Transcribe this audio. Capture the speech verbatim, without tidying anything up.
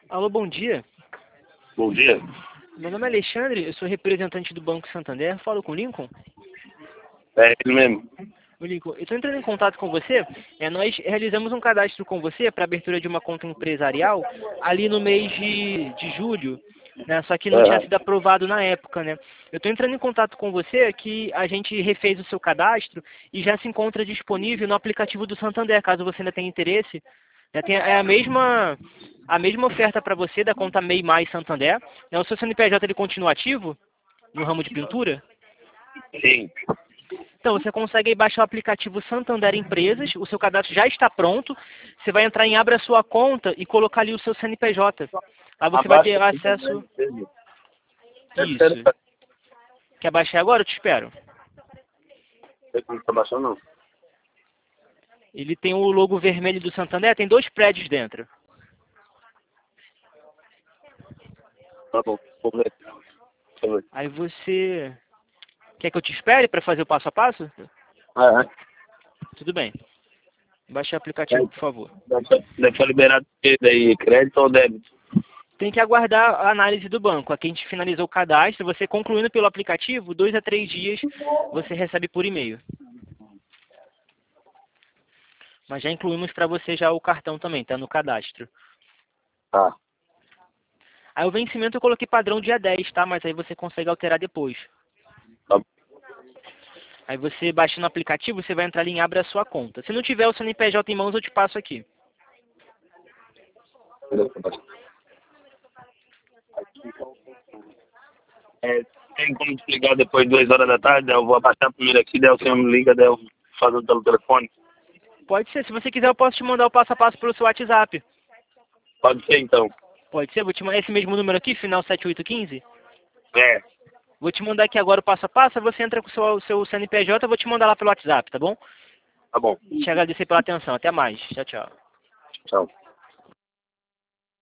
Alô, bom dia. Bom dia. Meu nome é Alexandre, eu sou representante do Banco Santander. Falo com o Lincoln. É ele mesmo. O Lincoln, eu estou entrando em contato com você. É, nós realizamos um cadastro com você para abertura de uma conta empresarial ali no mês de, de julho, né? Só que não tinha Aham. sido aprovado na época, né? Eu estou entrando em contato com você que a gente refez o seu cadastro e já se encontra disponível no aplicativo do Santander, caso você ainda tenha interesse. Já tem, é a mesma, a mesma oferta para você da conta MEI mais Santander. Né? O seu C N P J ele continua ativo no ramo de pintura? Sim. Então, você consegue aí baixar o aplicativo Santander Empresas, o seu cadastro já está pronto. Você vai entrar em Abra Sua Conta e colocar ali o seu C N P J. Aí você vai Abaixo ter aqui acesso... também. Isso. Quer baixar agora? Eu te espero. Não tá baixando, não. Ele tem o logo vermelho do Santander, tem dois prédios dentro. Tá bom. Vou ver. Deixa eu ver. Aí você... Quer que eu te espere para fazer o passo a passo? Aham. Tudo bem. Baixe o aplicativo, por favor. Deve ser liberado daí, crédito ou débito? Tem que aguardar a análise do banco. Aqui a gente finalizou o cadastro. Você concluindo pelo aplicativo, dois a três dias você recebe por e-mail. Mas já incluímos para você já o cartão também, tá no cadastro. Tá. Aí o vencimento eu coloquei padrão dia dez, tá? Mas aí você consegue alterar depois. Tá. Aí você baixa no aplicativo, você vai entrar ali em Abra a Sua Conta. Se não tiver o C N P J em mãos, eu te passo aqui. É, tem como te ligar depois de duas horas da tarde? Eu vou abaixar primeiro aqui, daí o senhor me liga, daí eu faço pelo telefone. Pode ser. Se você quiser, eu posso te mandar o passo a passo pelo seu WhatsApp. Pode ser então. Pode ser? Vou te mandar esse mesmo número aqui, final sete oito um cinco. É. Vou te mandar aqui agora o passo a passo, você entra com o seu, seu C N P J, eu vou te mandar lá pelo WhatsApp, tá bom? Tá bom. Te agradecer pela atenção. Até mais. Tchau, tchau. Tchau.